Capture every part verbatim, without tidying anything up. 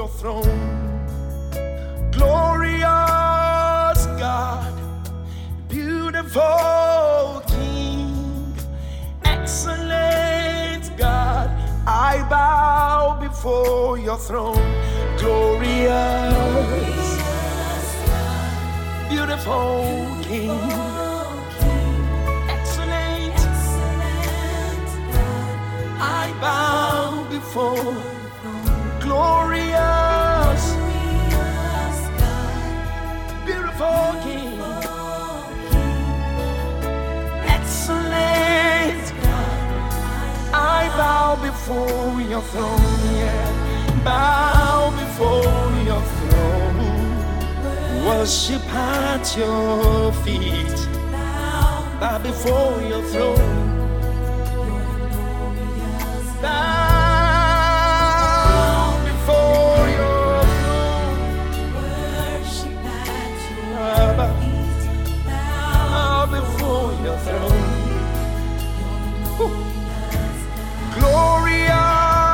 your throne. Glorious God, beautiful King, excellent God, I bow before your throne. Glorious, beautiful King, excellent, I bow before. Glorious, beautiful King, excellent, I bow before your throne, yeah. Bow before your throne, worship at your feet, bow before your throne, bow before your throne, worship at your feet, bow before your throne. Glorious,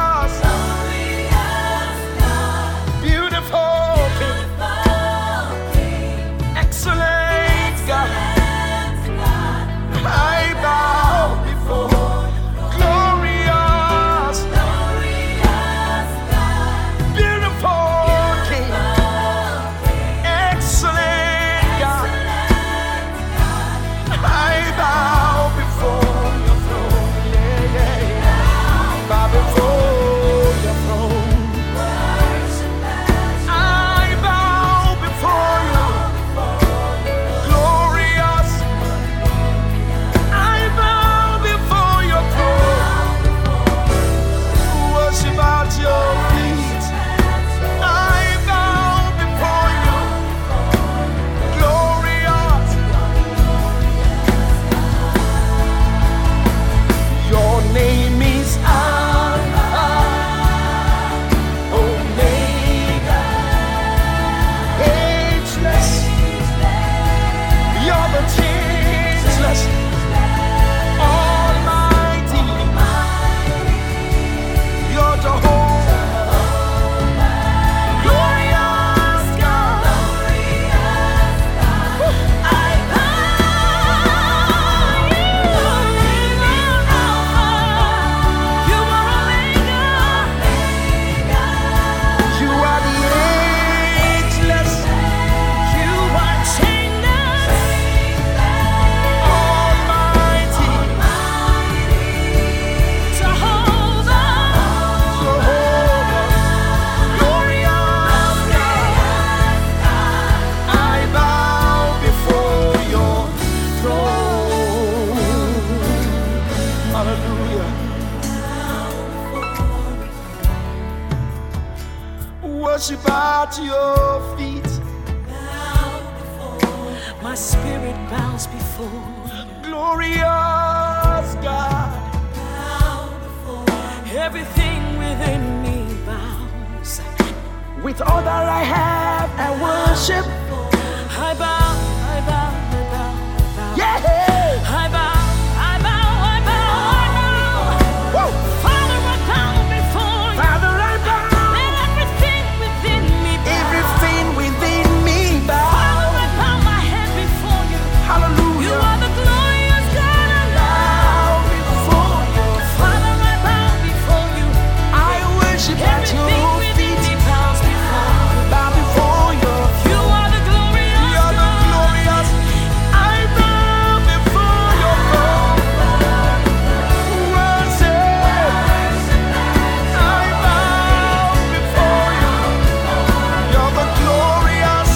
worship at your feet. Bow before. My spirit bows before. Glorious God. Bow before. Everything within me bows. With all that I have, I worship. I bow, I bow, I bow, I bow. Yeah. I bow, I bow, I bow, I bow. Woo. Father, I bow before you. Father, I bow. Everything within me bow. Everything within me bow. Father, I bow my head before you. Hallelujah. You are the glorious God. I bow before you. Father, I bow before you. I worship at your feet. Bow before you. You are the glorious. You're the glorious. I bow before your throne. Worship. I bow before you. You're the glorious.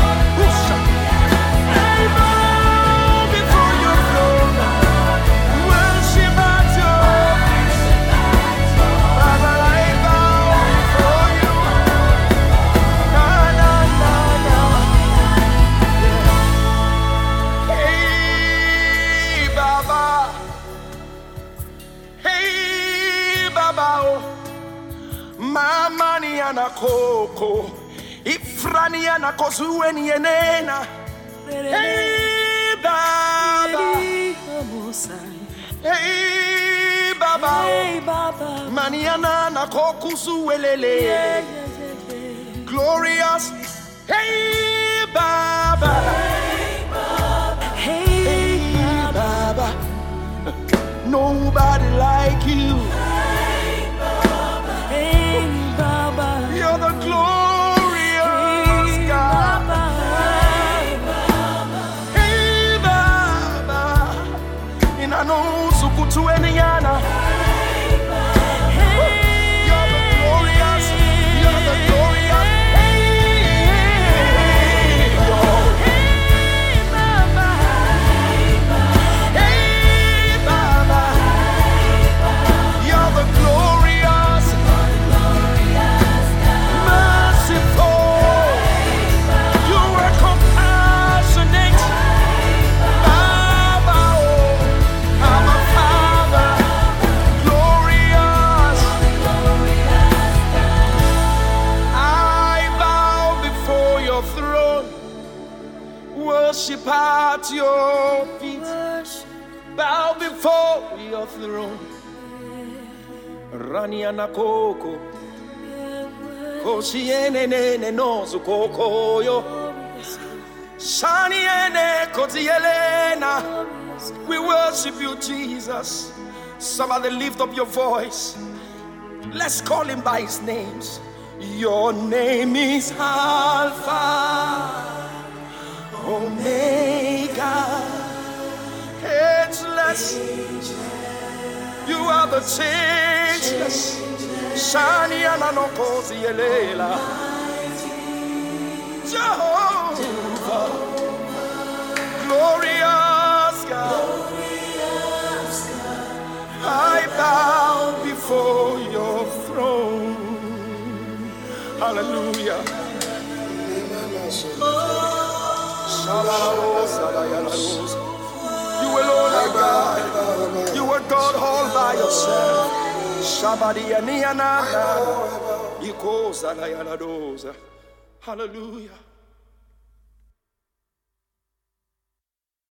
I bow before your throne. Worship at your feet. Father, I bow before you. Na na na na. Hey Baba, hey Baba, oh. Mama ni anakoko, ifrani anakozue ni enena. Hey Baba, hey Baba, Hey, Baba. mani anakokuzu elele. Yeah, yeah, yeah, yeah. glorious. Hey, Baba. Hey, Baba. Nobody like you. hey, Baba. You're the glorious God. Hey, Baba. Inano sukutu enyana. You're the glorious. You're the glorious. Hey, oh. Hey, Baba. You're the glorious, merciful. You were compassionate. Baba, oh, our Father, glorious. I bow before your throne, worship at your feet. Bow before your throne. Raniana Coco, Koshiene Nozu Coco, yo, Shaniene Kotielena. We worship you, Jesus. Somebody lift up your voice. Let's call him by his names. Your name is Alpha, Omega, ageless. You are the changeless. Shani Ananokosi Elela. Jehovah, glorious God. I bow before your throne. Hallelujah. You alone are God. You are God all by yourself. Shabadi Aniana. Hallelujah.